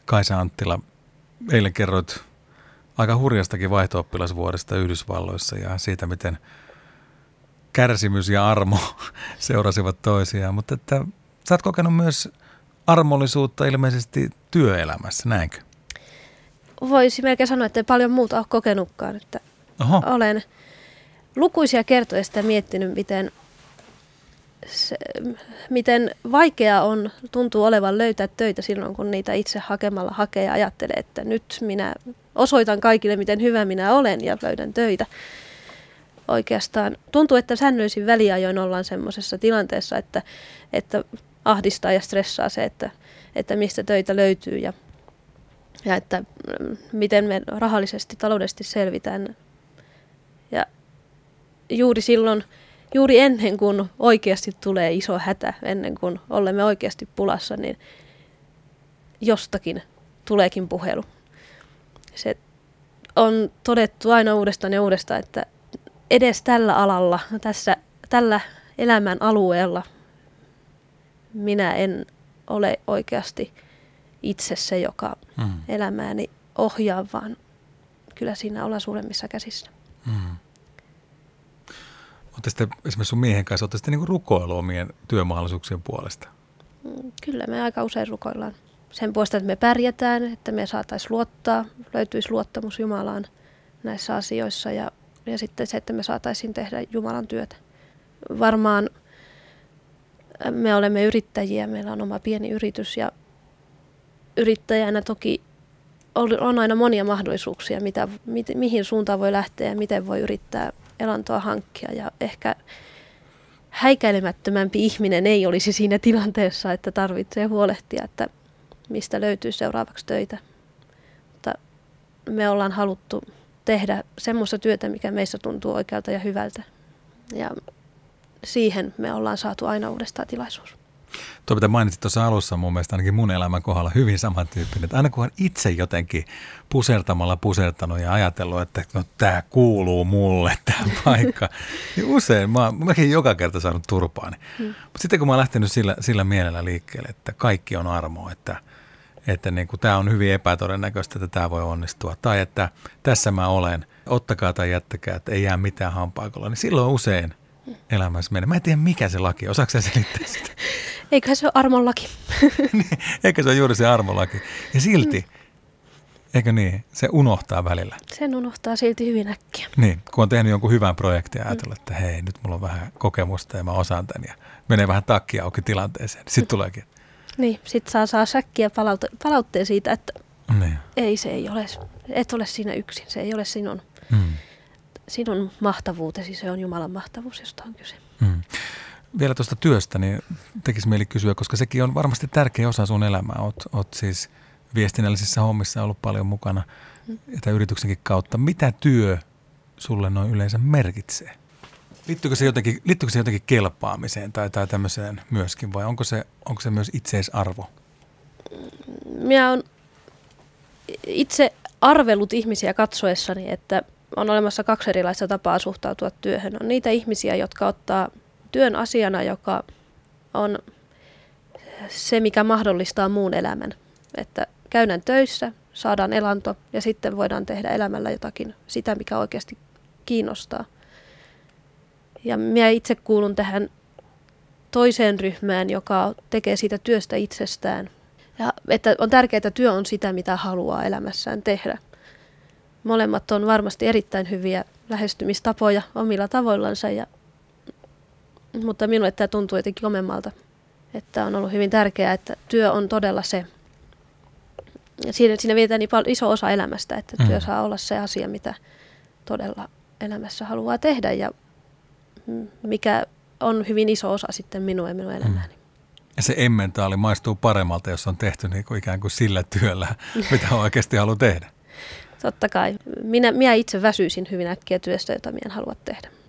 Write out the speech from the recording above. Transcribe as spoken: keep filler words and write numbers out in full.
Kaisa Anttila, eilen kerroit aika hurjastakin vaihto-oppilasvuodesta Yhdysvalloissa ja siitä, miten kärsimys ja armo seurasivat toisiaan. Mutta että sä oot kokenut myös armollisuutta ilmeisesti työelämässä, näinkö? Voisi melkein sanoa, että ei paljon muuta ole kokenutkaan. Että olen lukuisia kertoja sitä miettinyt, miten, se, miten vaikeaa on, tuntuu olevan löytää töitä silloin, kun niitä itse hakemalla hakee ja ajattelee, että nyt minä osoitan kaikille, miten hyvä minä olen ja löydän töitä. Oikeastaan tuntuu, että säännöllisin väliajoin ollaan semmoisessa tilanteessa, että, että ahdistaa ja stressaa se, että, että mistä töitä löytyy ja, ja että miten me rahallisesti, taloudellisesti selvitään. Ja juuri silloin, juuri ennen kuin oikeasti tulee iso hätä, ennen kuin olemme oikeasti pulassa, niin jostakin tuleekin puhelu. Se on todettu aina uudestaan ja uudestaan, että edes tällä alalla, tässä, tällä elämän alueella minä en ole oikeasti itse se, joka mm. elämääni ohjaa, vaan kyllä siinä ollaan suuremmissa käsissä. Mm. Olette sitten esimerkiksi sun miehen kanssa, olette sitten niin kuin rukoillut omien työmahdollisuuksien puolesta? Kyllä me aika usein rukoillaan sen puolesta, että me pärjätään, että me saataisiin luottaa, löytyisi luottamus Jumalaan näissä asioissa ja, ja sitten se, että me saataisiin tehdä Jumalan työtä. Varmaan me olemme yrittäjiä, meillä on oma pieni yritys ja yrittäjänä toki on aina monia mahdollisuuksia, mitä, mi, mihin suuntaan voi lähteä ja miten voi yrittää elantoa hankkia. Ja ehkä häikäilemättömämpi ihminen ei olisi siinä tilanteessa, että tarvitsee huolehtia, että mistä löytyy seuraavaksi töitä. Mutta me ollaan haluttu tehdä semmoista työtä, mikä meissä tuntuu oikealta ja hyvältä. Ja siihen me ollaan saatu aina uudestaan tilaisuus. Tuo, mitä mainitsit tuossa alussa, on mun mielestä ainakin mun elämän kohdalla hyvin samantyyppinen. Että aina kun on itse jotenkin pusertamalla pusertanut ja ajatellut, että no tämä kuuluu mulle, tämä paikka, niin usein mä oon mäkin joka kerta saanut turpaani. Hmm. Mutta sitten kun mä oon lähtenyt sillä, sillä mielellä liikkeelle, että kaikki on armoa, että, että niin kuin tämä on hyvin epätodennäköistä, että tämä voi onnistua. Tai että tässä mä olen, ottakaa tai jättäkää, että ei jää mitään hampaakolla, niin silloin usein elämässä menee. Mä en tiedä, mikä se laki on. Osaatko sä selittää sitä? Eiköhän se ole armon laki. Niin, eikö se ole juuri se armon laki? Ja silti, mm. eikö niin, se unohtaa välillä. Sen unohtaa silti hyvin äkkiä. Niin, kun on tehnyt jonkun hyvän projektin ja ajatellut, että hei, nyt mulla on vähän kokemusta ja mä osaan tämän. Ja menee vähän takkia auki tilanteeseen. Sitten mm. tuleekin. Niin, sit saa, saa säkkiä palaute, palautteen siitä, että niin. ei se ei ole, et ole siinä yksin. Se ei ole sinun. Mm. Sinun mahtavuutesi, se on Jumalan mahtavuus, josta on kyse. Mm. Vielä tuosta työstä, niin tekisi mieli kysyä, koska sekin on varmasti tärkeä osa sun elämää. Oot, oot siis viestinnällisissä hommissa ollut paljon mukana mm. ja yrityksenkin kautta. Mitä työ sulle noin yleensä merkitsee? Liittyykö se jotenkin, liittyykö se jotenkin kelpaamiseen tai, tai tämmöiseen myöskin vai onko se, onko se myös itseisarvo? Minä olen itse arvellut ihmisiä katsoessani, että on olemassa kaksi erilaista tapaa suhtautua työhön. On niitä ihmisiä, jotka ottaa työn asiana, joka on se, mikä mahdollistaa muun elämän. Että käydään töissä, saadaan elanto ja sitten voidaan tehdä elämällä jotakin sitä, mikä oikeasti kiinnostaa. Ja minä itse kuulun tähän toiseen ryhmään, joka tekee siitä työstä itsestään. Ja että on tärkeää, että työ on sitä, mitä haluaa elämässään tehdä. Molemmat on varmasti erittäin hyviä lähestymistapoja omilla tavoillansa, ja, mutta minulle tämä tuntuu jotenkin omemmalta, että on ollut hyvin tärkeää, että työ on todella se. Ja siinä, siinä vietään niin paljon, iso osa elämästä, että työ saa olla se asia, mitä todella elämässä haluaa tehdä ja mikä on hyvin iso osa sitten minua ja minun elämääni. Ja se emmentaali maistuu paremmalta, jos on tehty niin kuin ikään kuin sillä työllä, mitä oikeasti haluaa tehdä. Totta kai. Minä, minä itse väsyisin hyvin äkkiä työstä, jota minä en halua tehdä.